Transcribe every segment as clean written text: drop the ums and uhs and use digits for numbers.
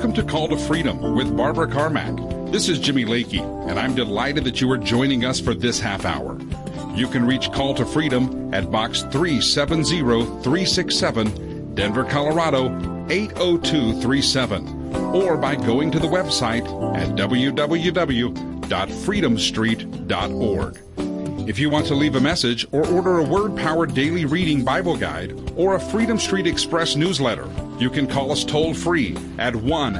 Welcome to Call to Freedom with Barbara Carmack. This is Jimmy Lakey, and I'm delighted that you are joining us for this half hour. You can reach Call to Freedom at Box 370367, Denver, Colorado 80237, or by going to the website at www.freedomstreet.org. If you want to leave a message or order a Word-Powered Daily Reading Bible Guide or a Freedom Street Express newsletter, you can call us toll-free at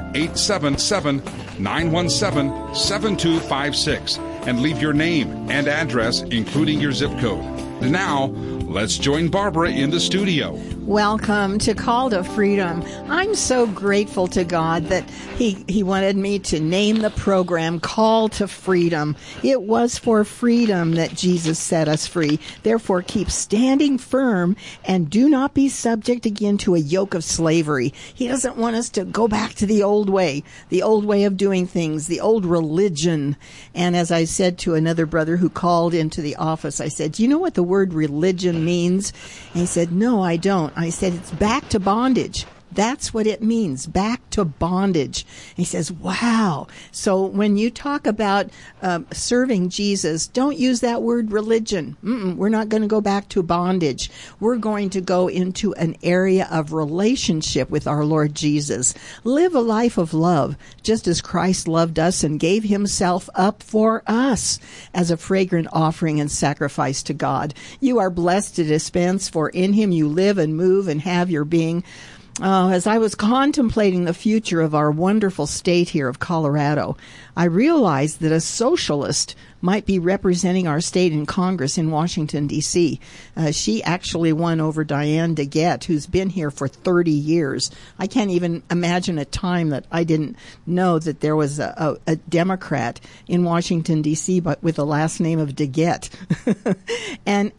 1-877-917-7256 and leave your name and address, including your zip code. Now, let's join Barbara in the studio. Welcome to Call to Freedom. I'm so grateful to God that He wanted me to name the program Call to Freedom. It was for freedom that Jesus set us free. Therefore, keep standing firm and do not be subject again to a yoke of slavery. He doesn't want us to go back to the old way of doing things, the old religion. And as I said to another brother who called into the office, I said, do you know what the word religion means? And he said, no, I don't. I said, it's back to bondage. That's what it means, back to bondage. And he says, wow. So when you talk about serving Jesus, don't use that word religion. We're not going to go back to bondage. We're going to go into an area of relationship with our Lord Jesus. Live a life of love, just as Christ loved us and gave himself up for us as a fragrant offering and sacrifice to God. You are blessed to dispense, for in him you live and move and have your being. As I was contemplating the future of our wonderful state here of Colorado, I realized that a socialist might be representing our state in Congress in Washington, D.C. She actually won over Diane DeGette, who's been here for 30 years. I can't even imagine a time that I didn't know that there was a Democrat in Washington, D.C., but with the last name of DeGette. And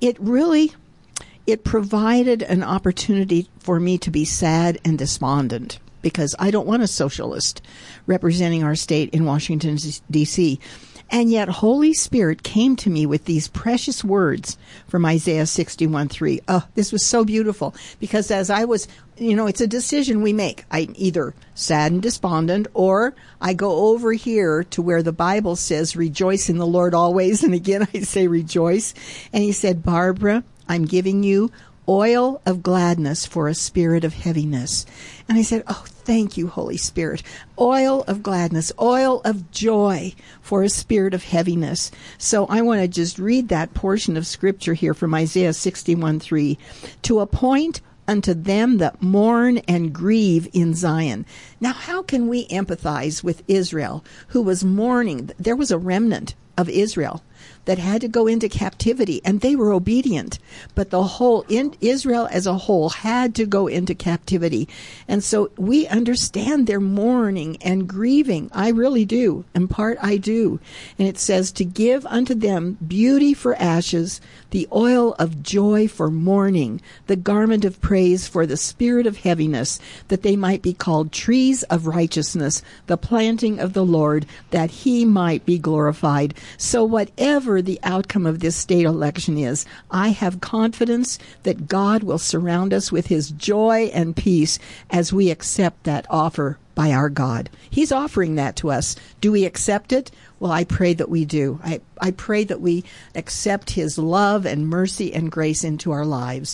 it provided an opportunity for me to be sad and despondent because I don't want a socialist representing our state in Washington, D.C. And yet Holy Spirit came to me with these precious words from Isaiah 61:3. Oh, this was so beautiful because as I was, it's a decision we make. I'm either sad and despondent or I go over here to where the Bible says, rejoice in the Lord always. And again, I say rejoice. And he said, Barbara, I'm giving you oil of gladness for a spirit of heaviness. And I said, oh, thank you, Holy Spirit. Oil of gladness, oil of joy for a spirit of heaviness. So I want to just read that portion of scripture here from Isaiah 61:3. To appoint unto them that mourn and grieve in Zion. Now, how can we empathize with Israel who was mourning? There was a remnant of Israel that had to go into captivity, and they were obedient. But the whole Israel as a whole had to go into captivity. And so we understand their mourning and grieving. I really do. In part, I do. And it says, to give unto them beauty for ashes, the oil of joy for mourning, the garment of praise for the spirit of heaviness, that they might be called trees of righteousness, the planting of the Lord, that he might be glorified. So whatever the outcome of this state election is, I have confidence that God will surround us with his joy and peace as we accept that offer by our God. He's offering that to us. Do we accept it? Well, I pray that we do. I pray that we accept his love and mercy and grace into our lives.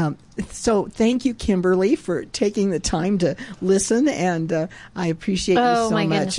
So thank you, Kimberly, for taking the time to listen, and I appreciate you so much.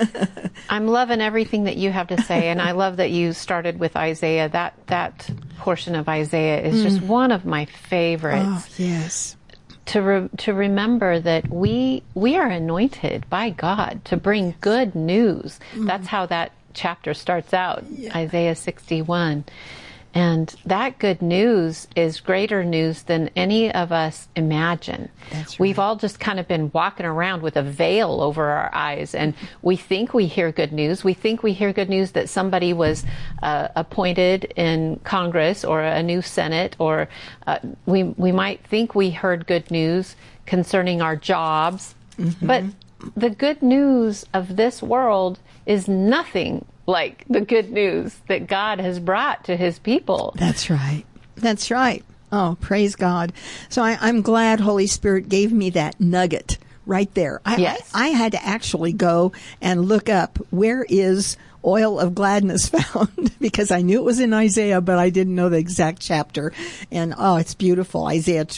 I'm loving everything that you have to say, and I love that you started with Isaiah. That portion of Isaiah is just one of my favorites. Oh, yes. To remember that we are anointed by God to bring good news. That's how that chapter starts out, Isaiah 61. And that good news is greater news than any of us imagine. That's right. We've all just kind of been walking around with a veil over our eyes, and we think we hear good news. We think we hear good news that somebody was appointed in Congress or a new Senate, or we might think we heard good news concerning our jobs. But the good news of this world is nothing like the good news that God has brought to his people. That's right. That's right. Oh, praise God. So I'm glad Holy Spirit gave me that nugget right there. Yes. I had to actually go and look up where is oil of gladness found because I knew it was in Isaiah, but I didn't know the exact chapter. And it's beautiful. Isaiah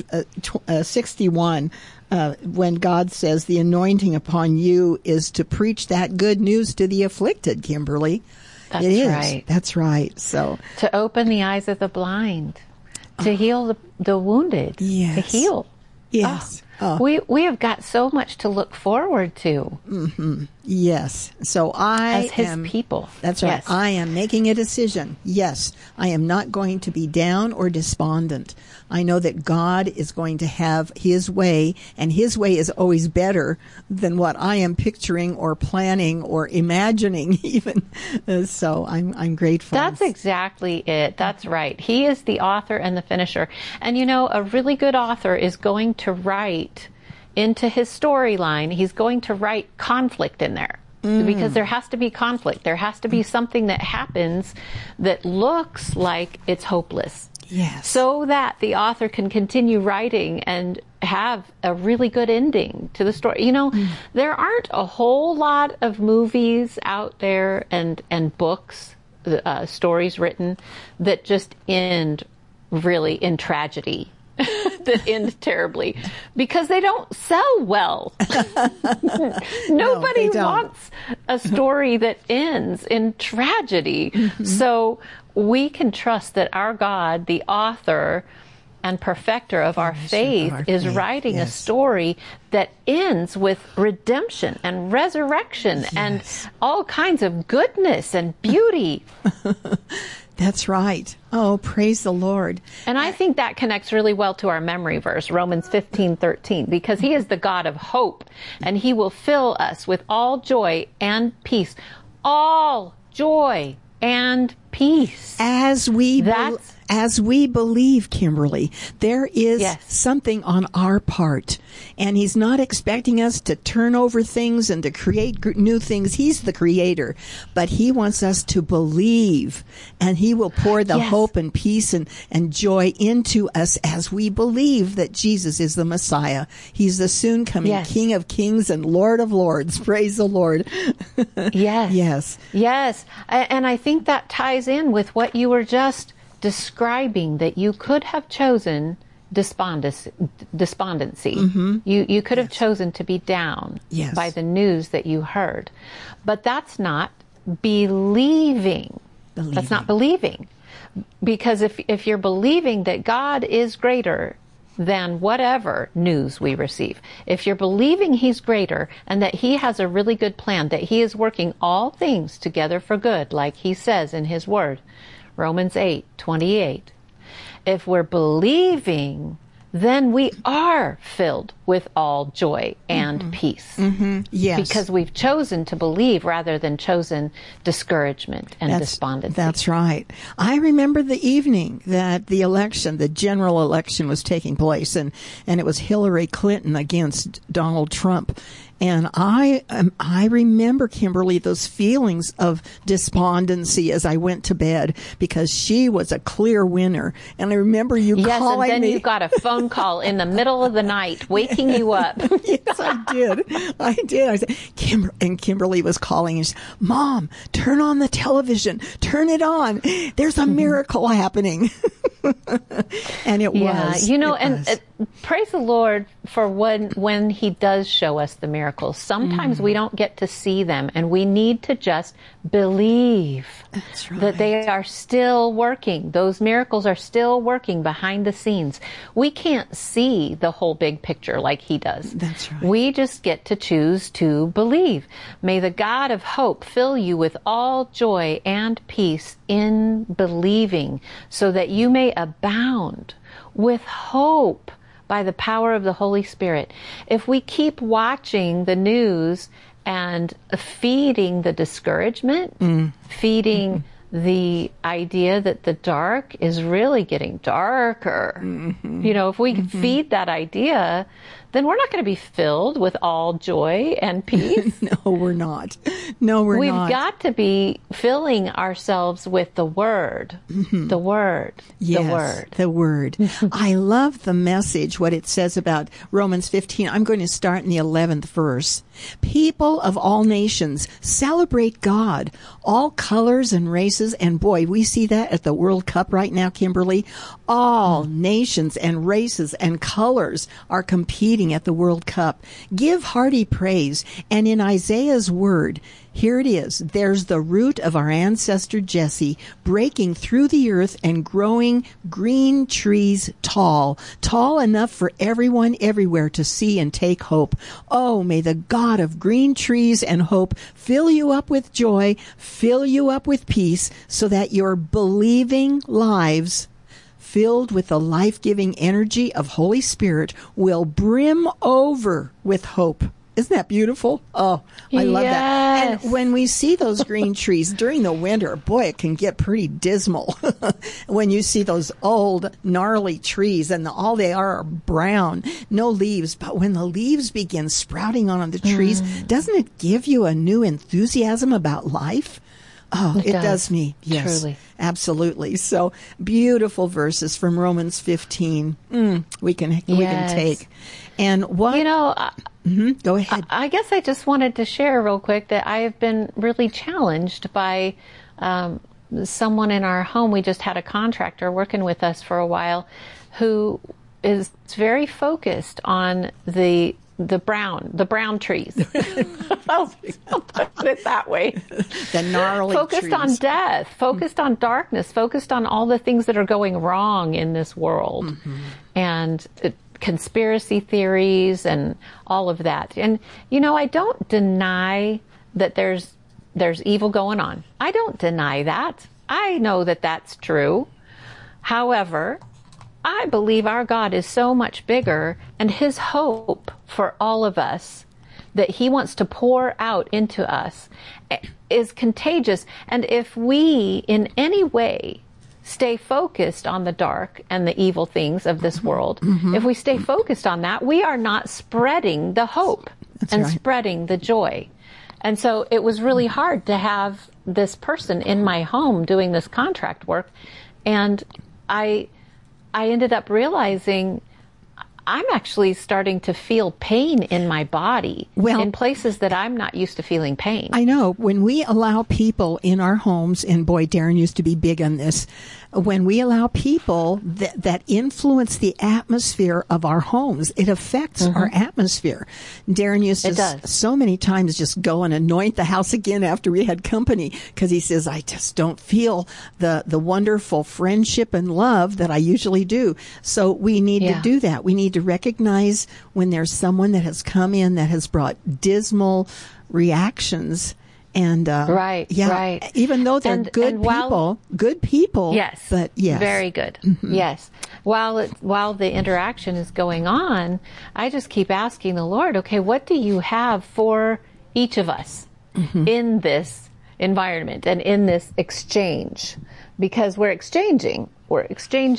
61. When God says the anointing upon you is to preach that good news to the afflicted, Kimberly. That's it is. right. That's right. So to open the eyes of the blind, to heal the wounded, yes. to heal. Yes. We have got so much to look forward to. Mm-hmm. Yes. So as his people. That's right. Yes. I am making a decision. Yes. I am not going to be down or despondent. I know that God is going to have his way, and his way is always better than what I am picturing or planning or imagining even. So I'm grateful. That's exactly it. That's right. He is the author and the finisher. And a really good author is going to write into his storyline, he's going to write conflict in there. Because there has to be conflict. There has to be something that happens that looks like it's hopeless. Yes. So that the author can continue writing and have a really good ending to the story. There aren't a whole lot of movies out there and books, stories written that just end really in tragedy. That end terribly because they don't sell well. Nobody wants a story that ends in tragedy. Mm-hmm. So we can trust that our God, the author and perfecter of our faith, is writing a story that ends with redemption and resurrection and all kinds of goodness and beauty. That's right. Oh, praise the Lord. And I think that connects really well to our memory verse, Romans 15:13, because he is the God of hope, and he will fill us with all joy and peace. All joy and peace. As we believe, Kimberly, there is something on our part. And he's not expecting us to turn over things and to create new things. He's the creator. But he wants us to believe. And he will pour the hope and peace and joy into us as we believe that Jesus is the Messiah. He's the soon coming King of Kings and Lord of Lords. Praise the Lord. Yes. And I think that ties in with what you were just describing, that you could have chosen despondency. Mm-hmm. You could have chosen to be down by the news that you heard. But that's not believing. That's not believing. Because if you're believing that God is greater than whatever news we receive, if you're believing he's greater and that he has a really good plan, that he is working all things together for good, like he says in his word, Romans 8:28. If we're believing, then we are filled with all joy and peace. Mm-hmm. Yes. Because we've chosen to believe rather than chosen discouragement and despondency. That's right. I remember the evening that the general election was taking place, and it was Hillary Clinton against Donald Trump. And I remember, Kimberly, those feelings of despondency as I went to bed because she was a clear winner. And I remember you calling me. Yes, and then you got a phone call in the middle of the night waking you up. Yes, I did. I said, Kimberly was calling and she said, Mom, turn on the television. Turn it on. There's a miracle happening. And it was. Praise the Lord for when he does show us the miracles. Sometimes we don't get to see them, and we need to just believe that they are still working. Those miracles are still working behind the scenes. We can't see the whole big picture like he does. That's right. We just get to choose to believe. May the God of hope fill you with all joy and peace in believing, so that you may abound with hope by the power of the Holy Spirit. If we keep watching the news and feeding the discouragement, feeding the idea that the dark is really getting darker, if we feed that idea, then we're not going to be filled with all joy and peace. No, we're not. No, we're not. We've got to be filling ourselves with the Word. The Word. Yes, the Word. The Word. I love the message, what it says about Romans 15. I'm going to start in the 11th verse. People of all nations celebrate God, all colors and races. And boy, we see that at the World Cup right now, Kimberly. All nations and races and colors are competing at the World Cup. Give hearty praise. And in Isaiah's word, here it is. There's the root of our ancestor Jesse breaking through the earth and growing green trees tall enough for everyone everywhere to see and take hope. Oh, may the God of green trees and hope fill you up with joy, fill you up with peace, so that your believing lives, filled with the life-giving energy of Holy Spirit, will brim over with hope. Isn't that beautiful? Oh, I love that. And when we see those green trees during the winter, boy, it can get pretty dismal when you see those old, gnarly trees and all they are brown, no leaves. But when the leaves begin sprouting on the trees, doesn't it give you a new enthusiasm about life? Oh, it does me. Yes, truly. Absolutely. So beautiful verses from Romans 15. We can take. And what, go ahead. I guess I just wanted to share real quick that I have been really challenged by someone in our home. We just had a contractor working with us for a while who is very focused on the brown trees. I'll put it that way. The gnarly focused trees. On death, focused on darkness, focused on all the things that are going wrong in this world. And conspiracy theories and all of that. And, I don't deny that there's evil going on. I don't deny that. I know that that's true. However, I believe our God is so much bigger, and his hope for all of us that he wants to pour out into us is contagious. And if we in any way stay focused on the dark and the evil things of this world, if we stay focused on that, we are not spreading the hope spreading the joy. And so it was really hard to have this person in my home doing this contract work. And I ended up realizing I'm actually starting to feel pain in my body in places that I'm not used to feeling pain. I know. When we allow people in our homes, and boy, Darren used to be big on this, when we allow people that influence the atmosphere of our homes, it affects our atmosphere. Darren used to so many times just go and anoint the house again after we had company, because he says, I just don't feel the wonderful friendship and love that I usually do. So we need to do that. We need to recognize when there's someone that has come in that has brought dismal reactions. And even though they're good people, yes, but yes, very good, yes. While the interaction is going on, I just keep asking the Lord, okay, what do you have for each of us in this environment and in this exchange? Because we're exchanging, work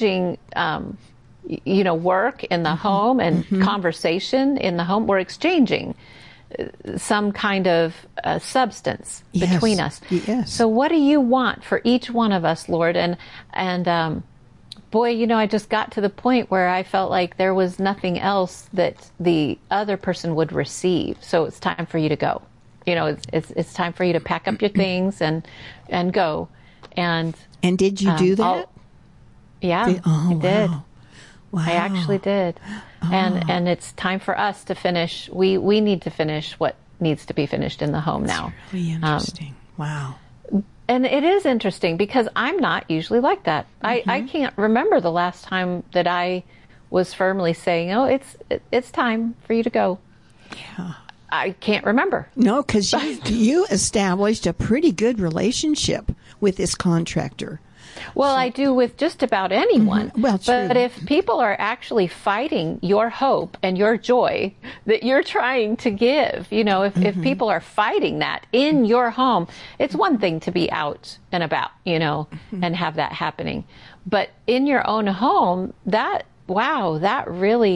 in the home and conversation in the home. We're exchanging some kind of substance between us. Yes. So what do you want for each one of us, Lord? And boy, I just got to the point where I felt like there was nothing else that the other person would receive. So it's time for you to go. It's time for you to pack up your things and go. And did you do that? I did. Wow. I actually did. And it's time for us to finish. We need to finish what needs to be finished in the home now. That's really interesting. Wow. And it is interesting because I'm not usually like that. I can't remember the last time that I was firmly saying, oh, it's time for you to go. Yeah. I can't remember. No, because you established a pretty good relationship with this contractor. Well, I do with just about anyone. Well, true. But if people are actually fighting your hope and your joy that you're trying to give, if people are fighting that in your home, it's one thing to be out and about, and have that happening. But in your own home, that really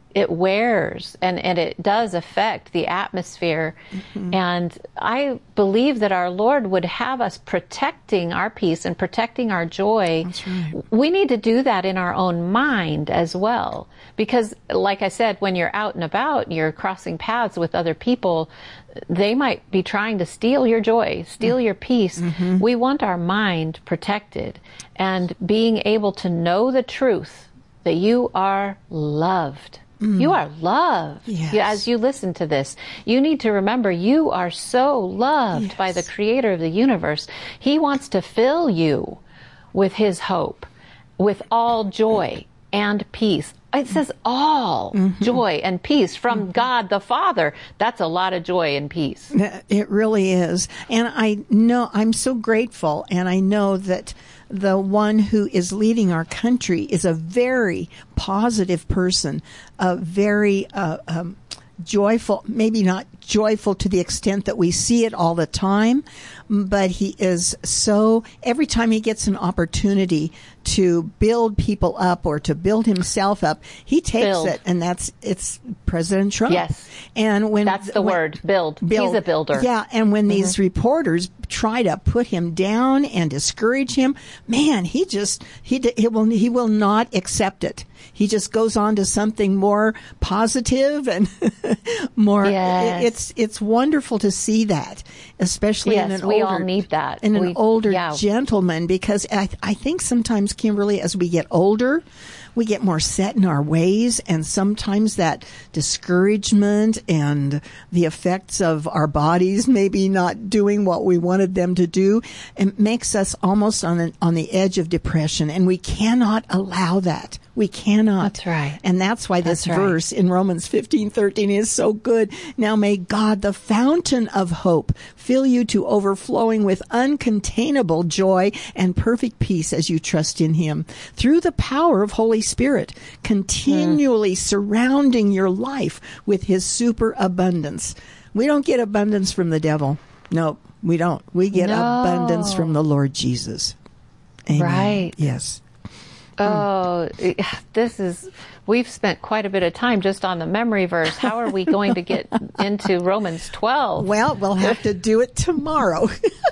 it wears and it does affect the atmosphere. Mm-hmm. And I believe that our Lord would have us protecting our peace and protecting our joy. That's right. We need to do that in our own mind as well. Because, like I said, when you're out and about, you're crossing paths with other people, they might be trying to steal your joy, steal your peace. Mm-hmm. We want our mind protected and being able to know the truth that you are loved. You are loved. Yes. As you listen to this, you need to remember you are so loved by the Creator of the universe. He wants to fill you with His hope, with all joy and peace. It says all joy and peace from God the Father. That's a lot of joy and peace. It really is. And I know, I'm so grateful, and I know that the one who is leading our country is a very positive person, a very joyful, maybe not joyful to the extent that we see it all the time, but he is so, every time he gets an opportunity to build people up or to build himself up, he takes it, and it's President Trump. Yes. And that's the word, build. He's a builder. Yeah, and when these reporters try to put him down and discourage him, man, he will not accept it. He just goes on to something more positive and more. Yes. It's wonderful to see that, especially in an older. We all need that. In an older gentleman, because I think sometimes, Kimberly, as we get older, we get more set in our ways, and sometimes that discouragement and the effects of our bodies maybe not doing what we wanted them to do, it makes us almost on the edge of depression, and we cannot allow that. We cannot. That's right. And that's why this verse in Romans 15:13 is so good. Now may God, the fountain of hope, fill you to overflowing with uncontainable joy and perfect peace as you trust in Him. Through the power of Holy Spirit, continually surrounding your life with His superabundance. We don't get abundance from the devil. No, we don't. We get abundance from the Lord Jesus. Amen. Right. Yes. Oh, we've spent quite a bit of time just on the memory verse. How are we going to get into Romans 12? Well, we'll have to do it tomorrow.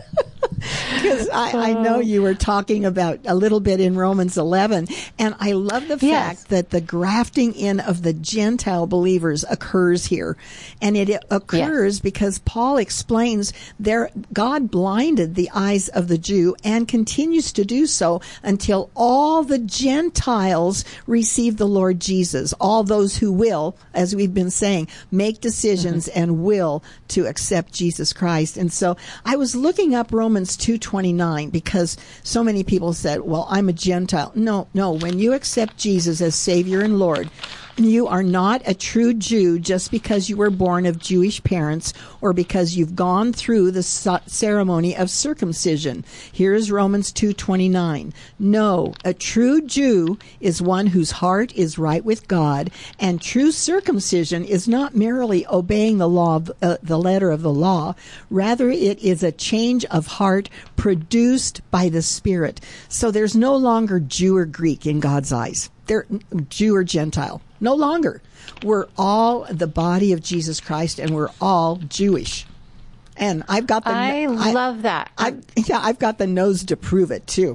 Because I know you were talking about a little bit in Romans 11, and I love the fact that the grafting in of the Gentile believers occurs here. And it occurs because Paul explains God blinded the eyes of the Jew and continues to do so until all the Gentiles receive the Lord Jesus. All those who will, as we've been saying, make decisions and will to accept Jesus Christ. And so I was looking up Romans 2:29 because so many people said, well, I'm a Gentile. No. When you accept Jesus as Savior and Lord, you are not a true Jew just because you were born of Jewish parents or because you've gone through the ceremony of circumcision. Here is Romans 2:29. No, a true Jew is one whose heart is right with God, and true circumcision is not merely obeying the law, the letter of the law. Rather, it is a change of heart produced by the Spirit. So there's no longer Jew or Greek in God's eyes. They're Jew or Gentile. No longer. We're all the body of Jesus Christ, and we're all Jewish. And I've got the. I love that. I've got the nose to prove it too.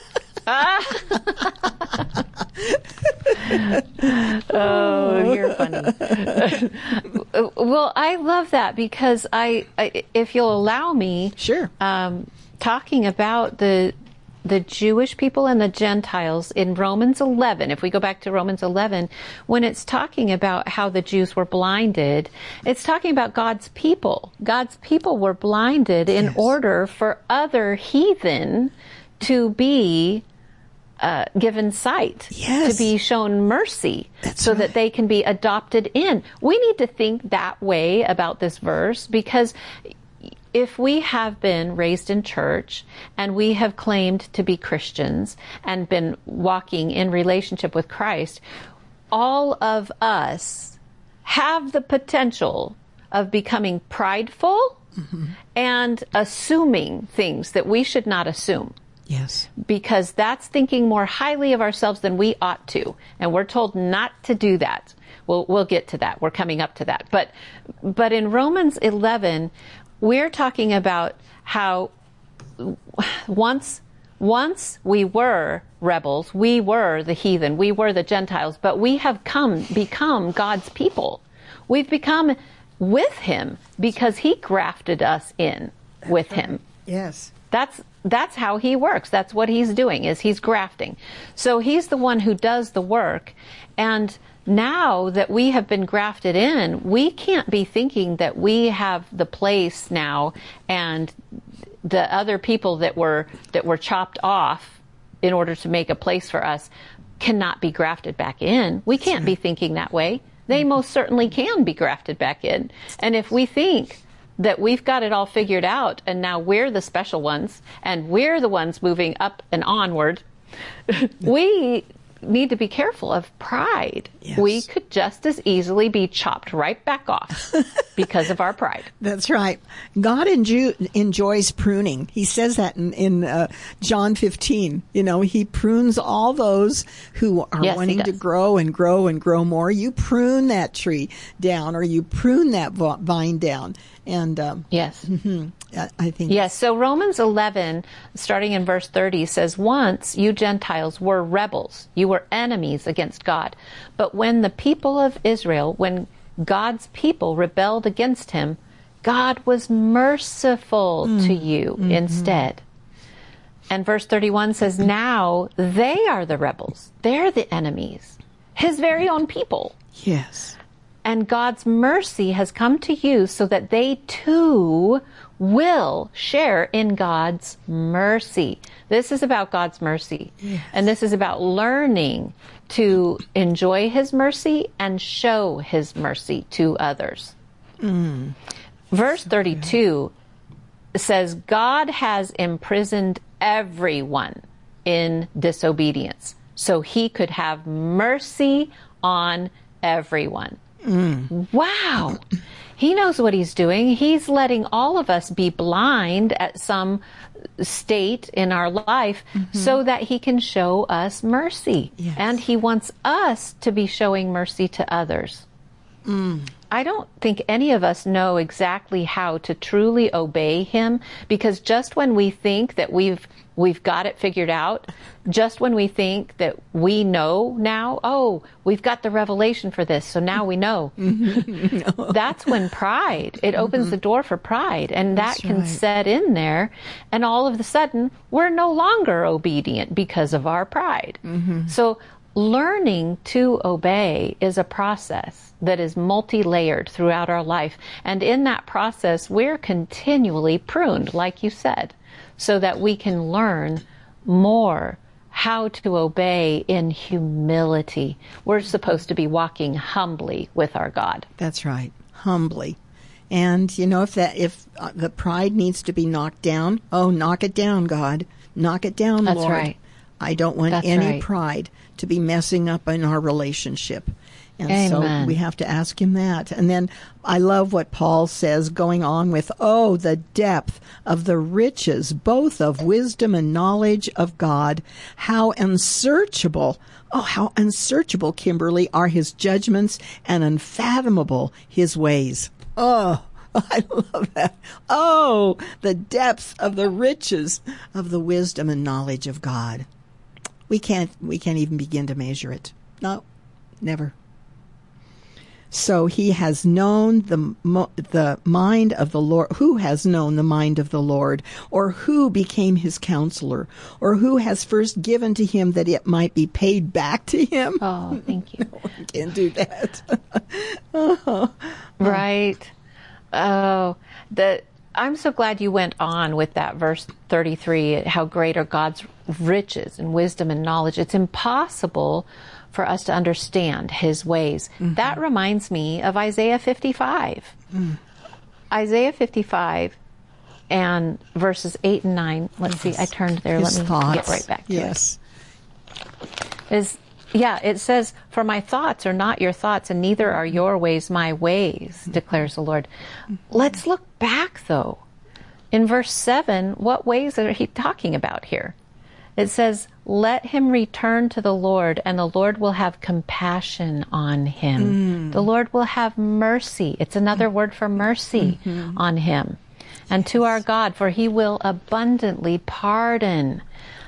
Oh, you're funny. Well, I love that because if you'll allow me, sure. Talking about the Jewish people and the Gentiles in Romans 11, if we go back to Romans 11, when it's talking about how the Jews were blinded, it's talking about God's people. God's people were blinded in order for other heathen to be given sight, to be shown mercy, that they can be adopted in. We need to think that way about this verse because if we have been raised in church and we have claimed to be Christians and been walking in relationship with Christ, all of us have the potential of becoming prideful and assuming things that we should not assume. Yes. Because that's thinking more highly of ourselves than we ought to. And we're told not to do that. we'll get to that. We're coming up to that. But in Romans 11, we're talking about how once we were rebels, we were the heathen, we were the Gentiles, but we have become God's people. We've become with him because he grafted us in with him. Yes. That's how he works. That's what he's doing, is he's grafting. So he's the one who does the work. And now that we have been grafted in, we can't be thinking that we have the place now and the other people that were chopped off in order to make a place for us cannot be grafted back in. We can't be thinking that way. They most certainly can be grafted back in. And if we think that we've got it all figured out and now we're the special ones and we're the ones moving up and onward, we need to be careful of pride. Yes. We could just as easily be chopped right back off because of our pride. That's right. God enjoys pruning. He says that in John 15. You know, he prunes all those who are wanting to grow and grow and grow more. You prune that tree down, or you prune that vine down. And yes. I think. Yes. So Romans 11, starting in verse 30, says, "Once you Gentiles were rebels. You were enemies against God. But when the people of Israel, when God's people rebelled against him, God was merciful to you instead." And verse 31 says, "Now they are the rebels. They're the enemies, his very own people. Yes. And God's mercy has come to you so that they too will share in God's mercy." This is about God's mercy. Yes. And this is about learning to enjoy his mercy and show his mercy to others. Verse 32 says, "God has imprisoned everyone in disobedience, so he could have mercy on everyone." Wow. He knows what he's doing. He's letting all of us be blind at some state in our life so that he can show us mercy. Yes. And he wants us to be showing mercy to others. I don't think any of us know exactly how to truly obey him, because just when we think that we've got it figured out, just when we think that we know now, oh, we've got the revelation for this, so now we know. That's when pride, it opens the door for pride, and that can set in there, and all of a sudden, we're no longer obedient because of our pride. So learning to obey is a process that is multi-layered throughout our life. And in that process, we're continually pruned, like you said, so that we can learn more how to obey in humility. We're supposed to be walking humbly with our God. That's right. Humbly. And, you know, if the pride needs to be knocked down, knock it down, God. Knock it down, That's Lord. Right. I don't want any pride to be messing up in our relationship. And Amen. So we have to ask him that. And then I love what Paul says going on with, the depth of the riches, both of wisdom and knowledge of God. How unsearchable, Kimberly, are his judgments, and unfathomable his ways. Oh, I love that. Oh, the depth of the riches of the wisdom and knowledge of God. We can't even begin to measure it. No, never. So he has known the mind of the Lord. Who has known the mind of the Lord? Or who became his counselor? Or who has first given to him that it might be paid back to him? Oh, thank you. No one can do that. Right. Oh, I'm so glad you went on with that verse 33, how great are God's riches and wisdom and knowledge. It's impossible for us to understand his ways. That reminds me of Isaiah 55. Isaiah 55 and verses 8 and 9. Let's see, I turned there. Let me get right back to it. It says, "For my thoughts are not your thoughts, and neither are your ways my ways, declares the Lord." Let's look back, though. In verse 7, what ways are he talking about here? It says, let him return to the Lord, and the Lord will have compassion on him. The Lord will have mercy. It's another word for mercy on him. And to our God, for he will abundantly pardon.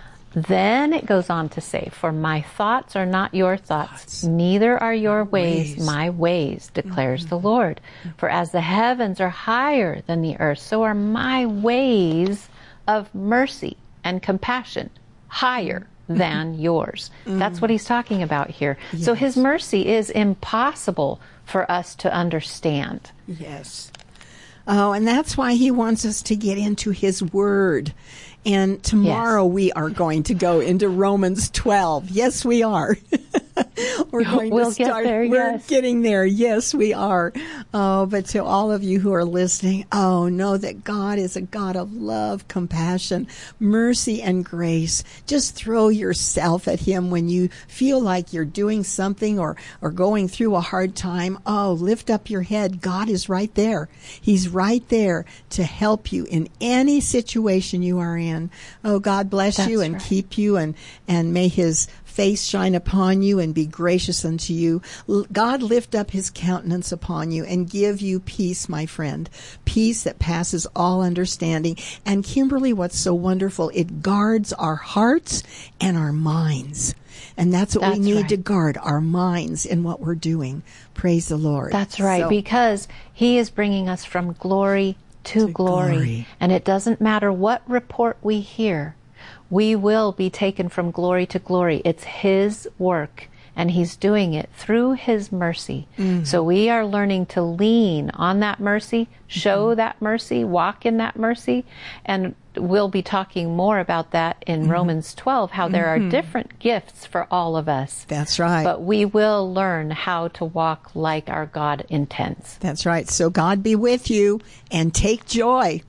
Then it goes on to say, for my thoughts are not your thoughts, neither are your ways my ways, declares the Lord. For as the heavens are higher than the earth, so are my ways of mercy and compassion higher than yours. That's what he's talking about here. Yes. So his mercy is impossible for us to understand. Yes. Oh, and that's why he wants us to get into his word. And tomorrow we are going to go into Romans 12. Yes, we are. We're going to start. We're getting there. Yes, we are. Oh, but to all of you who are listening, know that God is a God of love, compassion, mercy, and grace. Just throw yourself at him when you feel like you're doing something or going through a hard time. Lift up your head. God is right there. He's right there to help you in any situation you are in. Oh, God bless you and keep you, and may his face shine upon you and be gracious unto you. God lift up his countenance upon you and give you peace, my friend. Peace that passes all understanding. And Kimberly, what's so wonderful, it guards our hearts and our minds. And that's what we need to guard, our minds in what we're doing. Praise the Lord. That's right, because he is bringing us from glory to glory. And it doesn't matter what report we hear. We will be taken from glory to glory. It's his work, and he's doing it through his mercy. So we are learning to lean on that mercy, show that mercy, walk in that mercy, and we'll be talking more about that in Romans 12, how there are different gifts for all of us. That's right. But we will learn how to walk like our God intends. That's right. So God be with you, and take joy.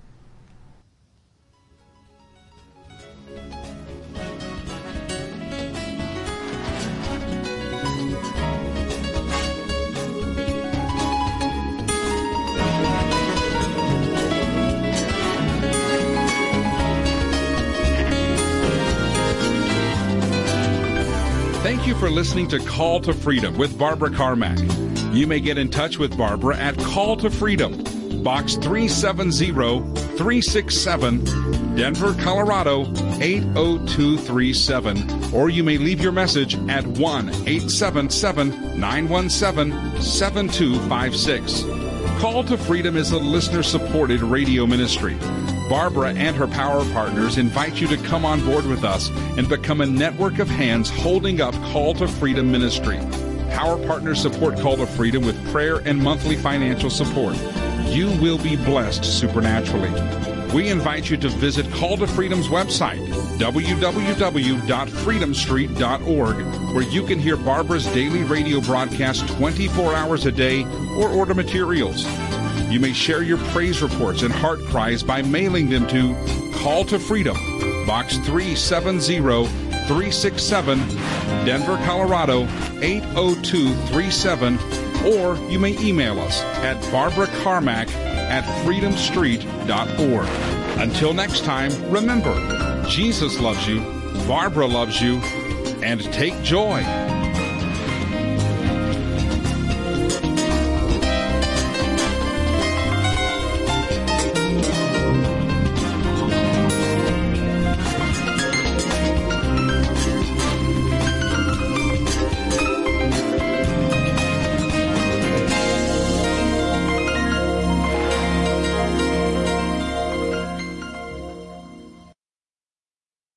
Thank you for listening to Call to Freedom with Barbara Carmack. You may get in touch with Barbara at Call to Freedom, Box 370-367, Denver, Colorado 80237. Or you may leave your message at 1-877-917-7256. Call to Freedom is a listener-supported radio ministry. Barbara and her power partners invite you to come on board with us and become a network of hands holding up Call to Freedom ministry. Power partners support Call to Freedom with prayer and monthly financial support. You will be blessed supernaturally. We invite you to visit Call to Freedom's website, www.freedomstreet.org, where you can hear Barbara's daily radio broadcast 24 hours a day or order materials. You may share your praise reports and heart cries by mailing them to Call to Freedom, Box 370-367, Denver, Colorado 80237, or you may email us at barbaracarmack@freedomstreet.org. Until next time, remember, Jesus loves you, Barbara loves you, and take joy.